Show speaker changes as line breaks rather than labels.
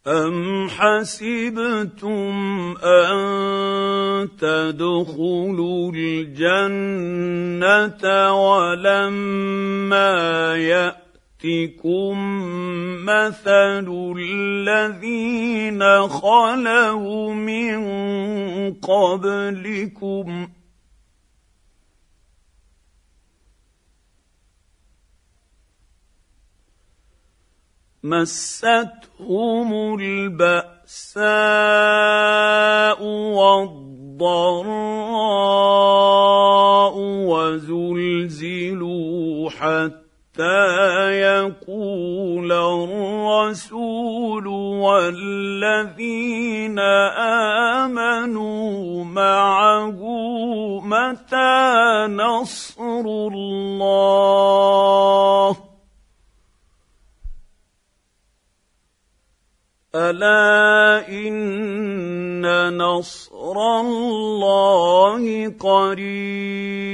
أَمْ حَسِبْتُمْ أَن تَدْخُلُوا الْجَنَّةَ وَلَمَّا يَأْتِكُم مَّثَلُ الَّذِينَ خَلَوْا مِن قَبْلِكُمْ مَسَّتْهُمُ الْبَأْسَاءُ وَالضَّرَّاءُ وَزُلْزِلُوا حَتَّىٰ يَقُولَ الرَّسُولُ وَالَّذِينَ آمَنُوا مَعَهُ مَتَىٰ نَصْرُ اللَّهِ ۗ أَلَا إِنَّ نَصْرَ اللَّهِ قَرِيبٌ